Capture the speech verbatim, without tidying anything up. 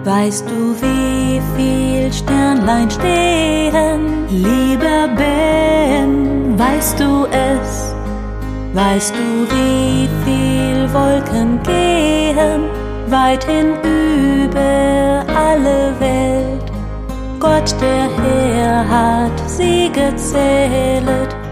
Weißt du, wie viel Sternlein stehen? Lieber Ben, weißt du es? Weißt du, wie viel Wolken gehen? Weit hinüber alle Welt. Gott, der Herr, hat sie gezählet.